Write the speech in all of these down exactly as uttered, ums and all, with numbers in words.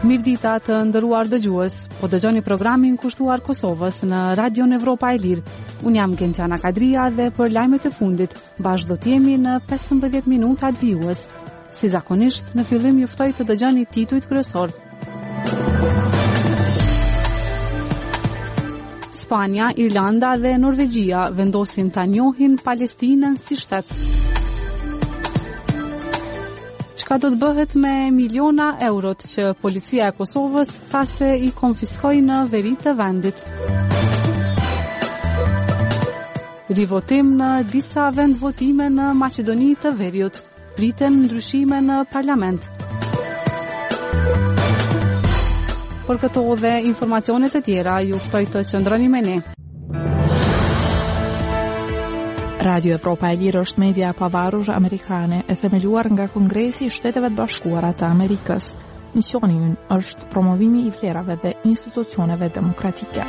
Mirëdita të nderuar dëgjues, po dëgjoni programin kushtuar Kosovës në Radion Evropa e Lirë. Unë jam Gentiana Kadria dhe për lajmet e fundit bashkë do të jemi në pesëmbëdhjetë minuta të vijues. Si zakonisht, në fillim ju ftoj të dëgjoni titujt kryesor. Spanja, Irlanda dhe Norvegjia vendosin ta njohin Palestinën si shtet. Çka do të bëhet me miliona eurot që policia e Kosovës tha se i konfiskoi në veri të vendit. Rivotim në disa vendvotime në Maqedoni të Veriut. Priten ndryshime në parlament. Për këto dhe informacionet e tjera, ju ftoj të qëndroni me ne. Radio Evropa e Lirë është media e pavarur amerikane e themeluar nga Kongresi i Shteteve të Bashkuara të Amerikës. Misioni i ynë është promovimi i vlerave dhe institucioneve demokratike.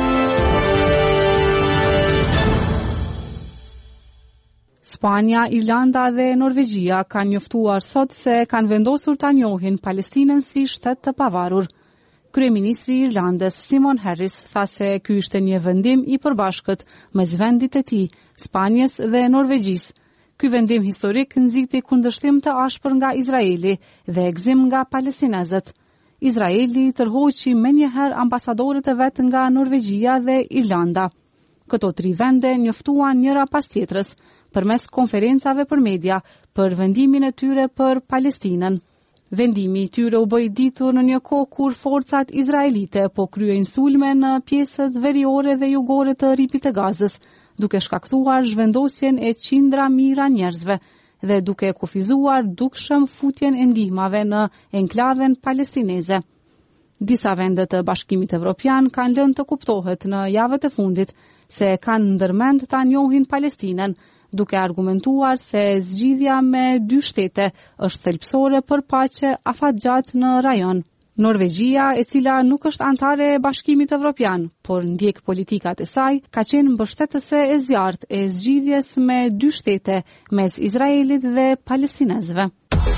Spanja, Irlanda dhe Norvegjia kanë njoftuar sot se kanë vendosur ta njohin Palestinën si shtet të pavarur. Kryeministri i Irlandës Simon Harris tha se ky ishte një vendim i përbashkët mes vendit të tij, Spanjës dhe Norvegjisë. Ky vendim historik nxiti kundërshtim të ashpër nga Izraeli dhe gëzim nga palestinezët. Izraeli tërhoqi menjëherë ambasadorët e vet nga Norvegjia dhe Irlanda. Këto tri vende njoftuan njëra pas tjetrës përmes konferencave për media për vendimin e tyre për Palestinën. Vendimi i tyre u bë i ditur në një kohë kur forcat izraelite po kryejnë sulme në pjesët veriore dhe jugore të ripit të Gazës, duke shkaktuar zhvendosjen e qindra mijëra njerëzve dhe duke kufizuar dukshëm futjen e ndihmave në enklaven palestineze. Disa vende të Bashkimit Evropian kanë lënë të kuptohet në javët e fundit se kanë ndërmend ta njohin Palestinën, duke argumentuar se zgjidhja me dy shtete është thelbësore për paqe afatgjatë në rajon. Norvegjia, e cila nuk është antare e Bashkimit Evropian, por ndjek politikat e saj, ka qenë mbështetëse e zjarrt e zgjidhjes me dy shtete mes Izraelit dhe palestinezëve.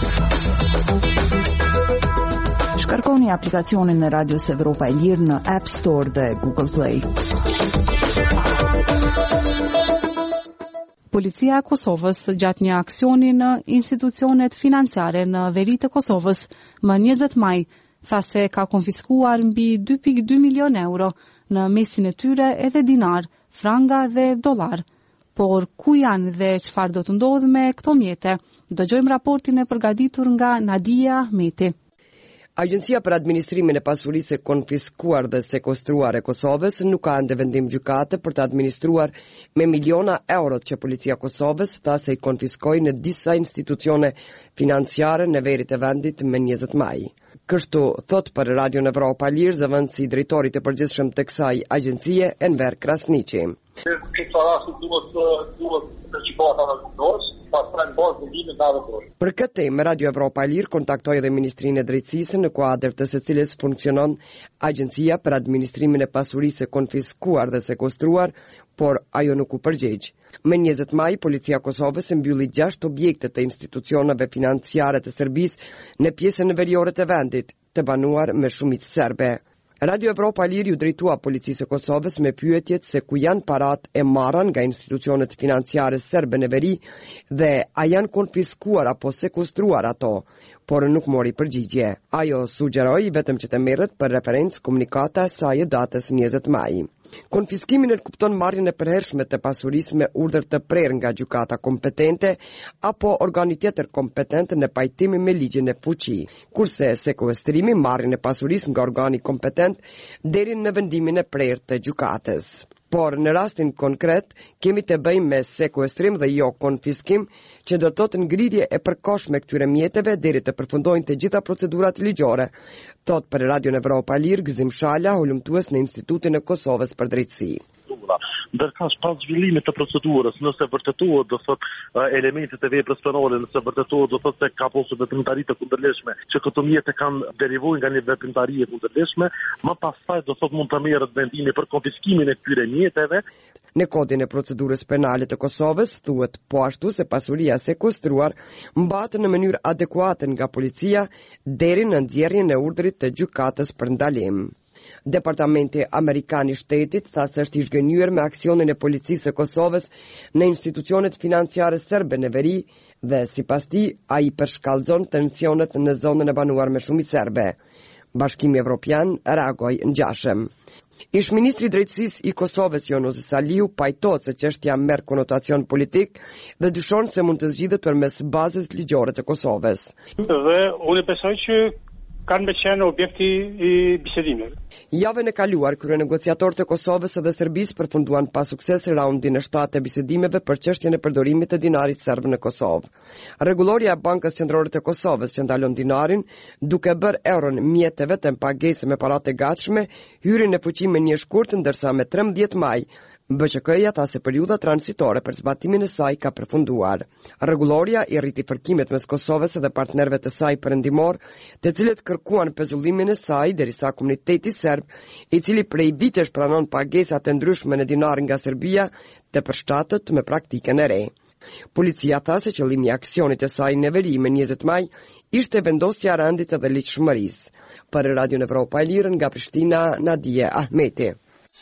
Shkarkoni aplikacionin e Radios Evropa e Lirë në App Store dhe Google Play. Policia e Kosovës gjatë një aksioni në institucionet financiare në veri të Kosovës më njëzet maj tha se ka konfiskuar mbi dy pikë dy milion euro në mesin e tyre edhe dinar, franga dhe dollar. Por ku janë dhe çfarë do të ndodhë me këto mjete? Dëgjojmë raportin e përgatitur nga Nadia Ahmeti. Agjencia për Administrimin e Pasurisë e Konfiskuar dhe Sekuestruar e Kosovës nuk ka ende vendim gjykate për të administruar me miliona eurot që Policia e Kosovës tha se i konfiskoi në disa institucione financiare në veri të vendit më njëzet maj. Kështu thot për Radio Evropa e Lirë zëvendësi i drejtorit të përgjithshëm të kësaj agjencie Enver Krasniqi. Për këtë temë, Radio Evropa e Lirë kontaktoi edhe Ministrinë e Drejtësisë, në kuadër të së cilës funksionon Agjencia për Administrimin e Pasurisë e Konfiskuar dhe Sekuestruar, por ajo nuk u përgjigj. Më njëzet maj, Policia e Kosovës mbylli gjashtë objekte të institucioneve financiare të Serbisë në pjesën veriore të vendit, të banuar me shumicë serbe. Radio Evropa e Lirë ju drejtua policisë e Kosovës me pyetjet se ku janë parat e marra nga institucionet financiare serbe në veri dhe a janë konfiskuar apo sekuestruar ato, por nuk mori përgjigje. Ajo sugjeroi vetëm që të merret për referencë komunikata e saj e datës njëzet maj. Konfiskimin e kupton marrjen e përhershme të pasurisë me urdhër të prerë nga gjykata kompetente apo organi tjetër kompetent në pajtim me ligjin e fuqi, kurse sekuestrimi marrjen e pasurisë nga organi kompetent deri në vendimin e prerë të gjykatës. Por në rastin konkret, kemi të bëjmë me sekuestrim dhe jo konfiskim, që do të thotë ngrirje e përkohshme këtyre mjeteve deri të përfundojnë të gjitha procedurat ligjore, thot për Radio Evropa e Lirë Gëzim Shala, hulumtues në Institutin e Kosovës për Drejtësi. Ndërkohë pas zhvillimit të procedurës, nëse vërtetohet do thot elementet e veprës penale, nëse vërtetohet do thot se ka pasur veprimtari të kundërligjshme, që këto mjete kanë derivuar nga një veprimtari e kundërligjshme, më pastaj do thot mund të merret vendimi për konfiskimin e këtyre mjeteve. Në kodin e procedurës penale të Kosovës thuhet po ashtu se pasuria e sekuestruar mbahet në mënyrë adekuate nga policia deri në nxjerrjen e urdhrit të gjykatës për ndalim. Departamenti Amerikan i Shtetit tha se është i zhgënjur me aksionin e policisë së Kosovës në institucionet financiare serbe në veri dhe sipas tij ai përshkallëzon tensionet në zonën e banuar me shumicë serbe. Bashkimi Evropian reagoi ngjashëm. Ish ministri i drejtësisë i Kosovës Jonos Saliu pajtohet se çështja merr konotacion politik dhe dyshon se mund të zgjidhet përmes bazës ligjore të Kosovës. Dhe unë besoj që kanë me qenë objekti i bisedimeve. Javën e kaluar, kryenegociatorët e Kosovës dhe Serbisë përfunduan pa sukses raundin e shtatë të bisedimeve për çështjen e përdorimit të dinarit serb në Kosovë. Rregulloria e Bankës Qendrore të Kosovës që ndalon dinarin, duke bërë euron mjetë vetëm pagesë me paratë e gatshme, hyri në fuqi me një shkurt, ndërsa me trembëdhjetë maj B Q K-ja tha se periudha transitore për zbatimin e saj ka përfunduar. Rregulloria i rriti fërkimet mes Kosovës dhe partnerëve të saj perëndimor, të cilët kërkuan pezullimin e saj derisa komuniteti serb, i cili prej vitesh pranon pagesa të ndryshme në dinar nga Serbia, të përshtatet me praktikën e re. Policia tha se qëllimi i aksionit të saj në veri me njëzet maj ishte vendosja e rendit dhe ligjshmërisë. Për Radio Evropa e Lirë nga Prishtina, Nadia Ahmeti.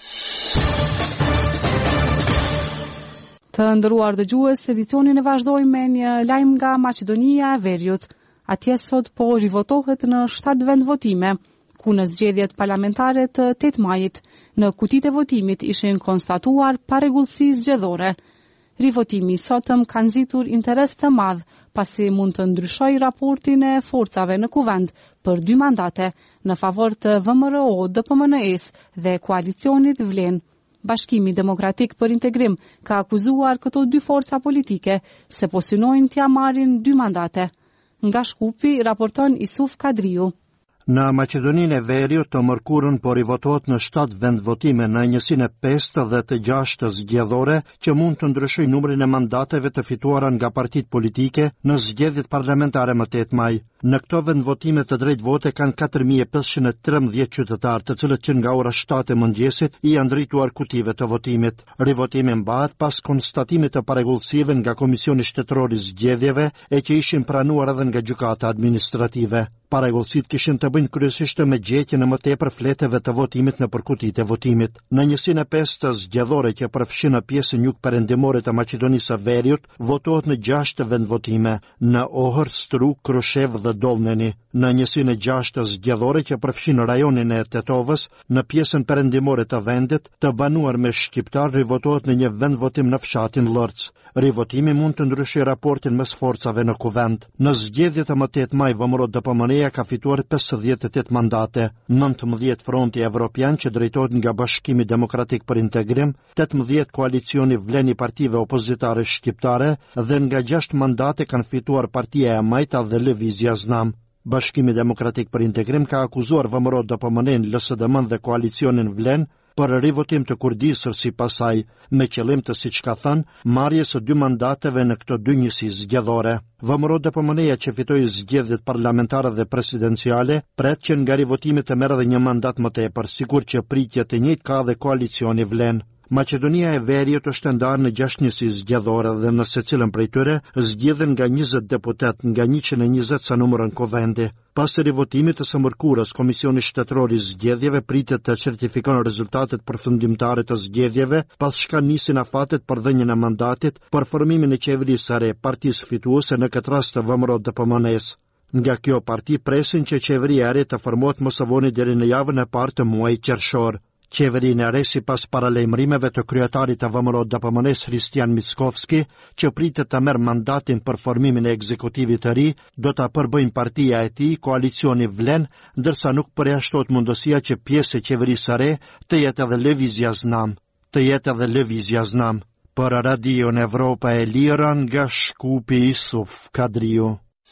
Të ndëruar dëgjues, edicionin e vazhdoj me një lajm nga Maqedonia e Veriut. Atje sot po rivotohet në shtatë vend votime, ku në zgjedhjet parlamentare të tetë majit, në kutitë e votimit ishin konstatuar parregullsi zgjedhore. Rivotimi sotëm ka nxitur interes të madh, pasi mund të ndryshojë raportin e forcave në kuvend për dy mandate në favor të V M R O D P M N E-s dhe koalicionit Vlen. Bashkimi Demokratik për Integrim ka akuzuar këto dy forca politike se po synojnë t'ia marrin dy mandate. Nga Shkupi raporton Isuf Kadriu. Në Maqedoninë e Veriut të mërkurën po rivotohet në shtatë vend votime në njësinë e pestë dhe të gjashtë zgjedhore që mund të ndryshojë numrin e mandateve të fituara nga partitë politike në zgjedhjet parlamentare më tetë maj. Në këto vend votime të drejtë vote kanë katër mijë e pesëqind e trembëdhjetë qytetarë, të cilët që nga ora shtatë e mëngjesit i janë drejtuar kutive të votimit. Rivotimi mbahet pas konstatimit të parregullsive nga Komisioni Shtetëror i Zgjedhjeve e që ishin pranuar edhe nga gjykata administrative. Parregullsit kishin të bëjnë kryesisht me gjetjen e më tepër fleteve të votimit në përkutitë e votimit. Në njësinë e pestë zgjedhore që përfshin në pjesën jugperëndimore të Maqedonisë së Veriut, votohet në gjashtë vend votime, në Ohër, Struk, Krushev dhe Dolneni. Në njësinë e gjashtë zgjedhore që përfshin rajonin e Tetovës, në pjesën perëndimore të vendit, të banuar me shqiptar, rivotohet në një vend votim në fshatin Lërc. Rivotimi mund të ndryshojë raportin mes forcave në kuvend. Në zgjedhjet e më tetë maj, V M R O D P M N E ka fituar pesëdhjetë e tetë mandate, nëntëmbëdhjetë Fronti Evropian që drejtohet nga Bashkimi Demokratik për Integrim, tetëmbëdhjetë Koalicioni Vlen i partive opozitare shqiptare dhe nga gjashtë mandate kanë fituar Partia e Majta dhe Lëvizja Znam. Bashkimi Demokratik për Integrim ka akuzuar V M R O D P M N E-n, L S D M-n dhe Koalicionin Vlen për rivotim të kurdisër si pasaj, me qëllim të, siç ka thënë, marrjes së dy mandateve në këto dy njësi zgjedhore. V M R O D P M N E-ja që fitoi zgjedhjet parlamentare dhe presidenciale, pret që nga rivotimi të merrë edhe një mandat më tepër, sikur që pritje të njëjtë ka dhe koalicioni Vlen. Maqedonia e Veriut është ndarë në gjashtë njësi zgjedhore dhe në secilën prej tyre zgjedhen nga njëzet deputet nga njëqind e njëzet sa numërën kuvendi. Pas rivotimit të së mërkurës, Komisioni Shtetëror i Zgjedhjeve pritet të certifikon rezultatet përfundimtare të zgjedhjeve, pas shka nisin afatet për dhënien e mandatit për formimin e qeverisë së re, partisë fituese në këtë rast të V M R O D P M N E-s. Nga kjo parti presin që qeveria e re të formohet mos së voni deri në javën e parë të muajit qershor. Qeverinë e re sipas paralajmërimeve të kryetarit të V M R O D P M N E-s Hristian Mickovski, që pritet të merr mandatin për formimin e ekzekutivit të ri, do ta përbëjnë partia e tij, Koalicioni Vlen, ndërsa nuk përjashtohet mundësia që pjesë e qeverisë së re të jetë edhe Lëvizja Znam. Të jetë edhe Lëvizja Znam. Për Radio Evropa e Lirë nga Shkupi, Isuf Kadriu.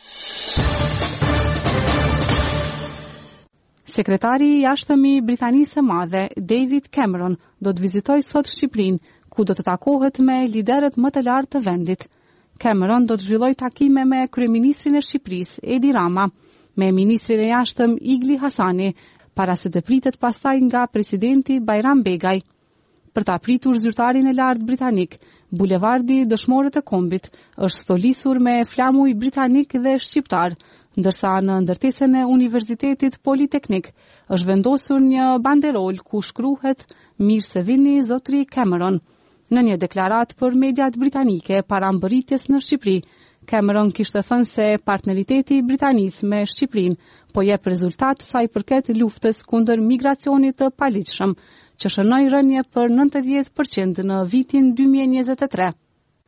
Sekretari i jashtëm i Britanisë së Madhe, David Cameron, do të vizitojë sot Shqipërinë, ku do të takohet me liderët më të lartë të vendit. Cameron do të zhvillojë takime me kryeministrin e Shqipërisë, Edi Rama, me ministrin e jashtëm Igli Hasani, para se të pritet pastaj nga presidenti Bajram Begaj. Për ta pritur zyrtarin e lartë britanik, bulevardi Dëshmorët e Kombit është stolisur me flamuj britanik dhe shqiptar, ndërsa në ndërtesën e Universitetit Politeknik është vendosur një banderol ku shkruhet "Mirë se vini zotri Cameron". Në një deklarat për mediat britanike para mbërritjes në Shqipëri, Cameron kishte thënë se partneriteti i Britanisë me Shqipërinë po jep rezultat sa i përket luftës kundër migracionit të paligjshëm, që shënoi rënje për nëntëdhjetë përqind në vitin dy mijë e njëzet e tre.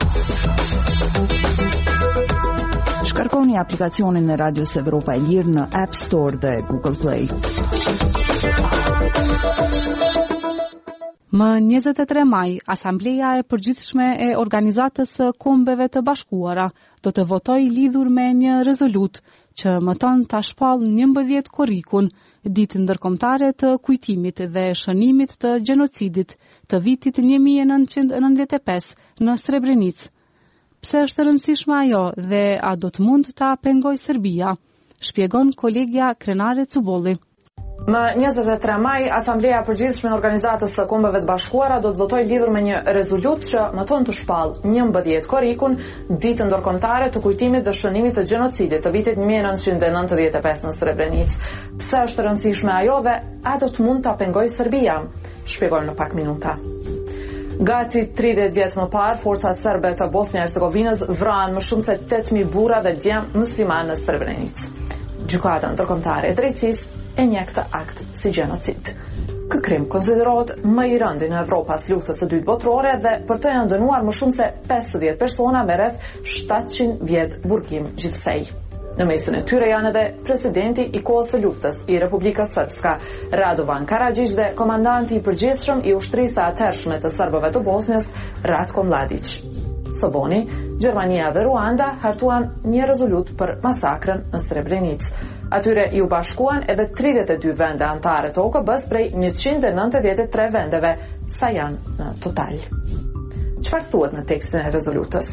Shkarkoni aplikacionin e Radios Evropa e Lirë në App Store dhe Google Play. Më njëzet e tre maj, Asambleja e Përgjithshme e Organizatës së Kombeve të Bashkuara do të votojë lidhur me një rezolut që mëton ta shpall njëmbëdhjetë korrikun, ditë ndërkombëtare të kujtimit dhe shënimit të gjenocidit të vitit një mijë e nëntëqind e nëntëdhjetë e pesë në Srebrenicë. Pse është e rëndësishme ajo dhe a do të mund ta pengojë Serbia? Shpjegon kolegja Krenare Cubolli. Më njëzet e tre maj, Asambleja e Përgjithshme e Organizatës së Kombeve të Bashkuara do të votojë lidhur me një rezolut që mëton të shpallë njëmbëdhjetë korrikun, ditën ndërkombëtare të kujtimit dhe shënimit të gjenocidit të vitit një mijë e nëntëqind e nëntëdhjetë e pesë në Srebrenicë. Pse është e rëndësishme ajo dhe a do të mund ta pengojë Serbia? Shpjegojmë në pak minuta. Gati tridhjetë vjet më parë, forcat serbe të Bosnjë e Hercegovinës vranë më shumë se tetë mijë burra dhe djem musliman në Srebrenicë. Gjykata ndërkombëtare e drejtësisë e njeh këtë akt si gjenocid. Ky krim konsiderohet më i rëndi në Evropë pas luftës së dytë botërore dhe për të janë dënuar më shumë se pesëdhjetë persona me rreth shtatëqind vjet burgim gjithsej. Në mesin e tyre janë edhe presidenti i kohës së luftës i Republikës Srpska, Radovan Karadžić, dhe komandanti i përgjithshëm i ushtrisë së atëhershme të serbëve të Bosnjës, Ratko Mladić. Së boni, Gjermania dhe Ruanda hartuan një rezolut për masakrën në Srebrenicë. Atyre ju bashkuan edhe tridhjetë e dy vende anëtare të O K B-s prej njëqind e nëntëdhjetë e tre vendeve, sa janë në total. Çfarë thuhet në tekstin e rezolutës?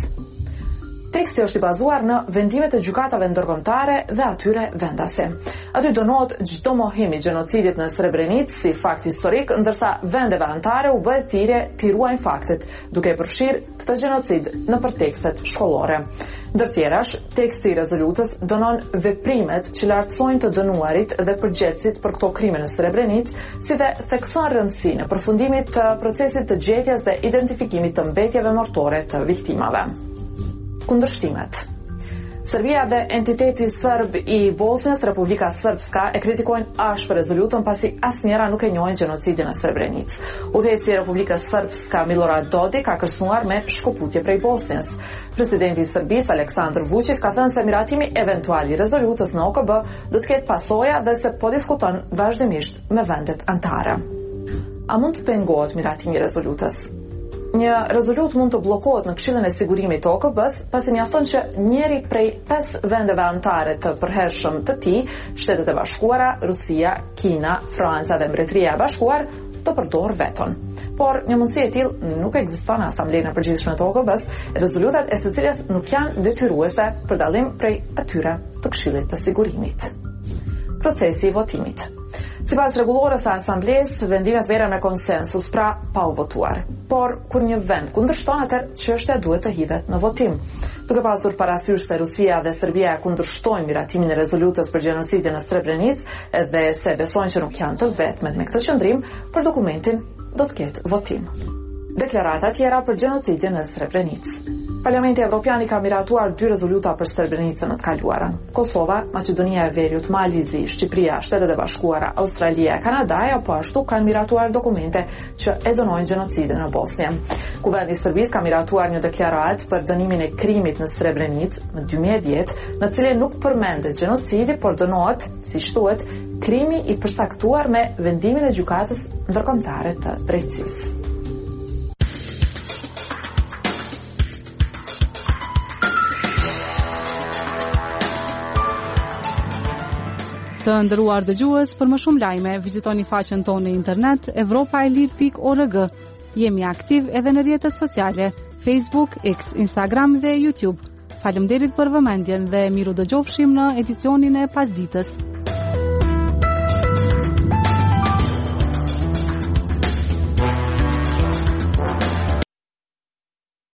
Teksti është i bazuar në vendimet e gjykatave ndërkombëtare dhe atyre vendase. Aty dënohet çdo mohim i gjenocidit në Srebrenicë si fakt historik, ndërsa vendeve anëtare u bëhet thirrje t'i ruajnë faktet, duke përfshirë këtë gjenocid në përtekstet shkollore. Ndër tjerash, teksti i rezolutës dënon veprimet që lartësojnë të dënuarit dhe përgjegjësit për këto krime në Srebrenicë, si dhe thekson rëndësinë e përfundimit të procesit të gjetjes dhe identifikimit të mbetjeve mortore të viktimave. Kundërshtimet. Serbia dhe entiteti serb i Bosnjës, Republika Srpska, e kritikojnë ashpër rezolutën pasi asnjëra nuk e njohin gjenocidin në Srebrenicë. Udhëheqësi i Republikës Srpska Milorad Dodik ka kërcënuar me shkëputje prej Bosnjës. Presidenti i Serbisë Aleksandar Vučić ka thënë se miratimi eventual i rezolutës në O K B do të ketë pasoja dhe se po diskuton vazhdimisht me vendet anëtare. A mund të pengohet miratimi i rezolutës? Një rezolut mund të bllokohet në Këshillin e Sigurimit të O K B-s, pasi mjafton që njëri prej pesë vendeve anëtare të përhershëm të tij, Shtetet e Bashkuara, Rusia, Kina, Franca dhe Mbretëria e Bashkuar, të përdorë veton. Por një mundësi e tillë nuk ekziston në Asamblejën e Përgjithshme të O K B-s, rezolutat e së cilës nuk janë detyruese për dallim prej atyre të Këshillit të Sigurimit. Procesi i votimit. Sipas rregullores së Asamblesë, vendimet veren me konsensus, pra pa u votuar. Por kur një vend kundërshton, atëherë çështja duhet të hidhet në votim. Duke pasur parasysh se Rusia dhe Serbia kundërshtojnë miratimin e rezolutës për gjenocidin në Srebrenicë dhe se besojnë që nuk janë të vetmet me këtë qëndrim, për dokumentin do të ketë votim. Deklarata tjera për gjenocidin në Srebrenicë. Parlamenti Evropian i ka miratuar dy rezoluta për Srebrenicën në të kaluarën. Kosova, Maqedonia e Veriut, Malizi, Shqipëria, Shtetet e Bashkuara, Australia, Kanadaja po ashtu kanë miratuar dokumente që e dënojnë gjenocidin në Bosnjë. Kuvendi i Serbisë ka miratuar një deklaratë për dënimin e krimit në Srebrenicë në dy mijë e dhjetë, në cilën nuk përmendet gjenocidi, por dënohet, siç thuhet, krimi i përcaktuar me vendimin e gjykatës ndërkombëtare të drejtësisë. Të nderuar dëgjues, për më shumë lajme, vizitoni faqen tonë në internet evropaelir pikë org. Jemi aktiv edhe në rrjetet sociale, Facebook, X, Instagram dhe YouTube. Faleminderit për vëmendjen dhe miru dëgjofshim në edicionin e pasdites.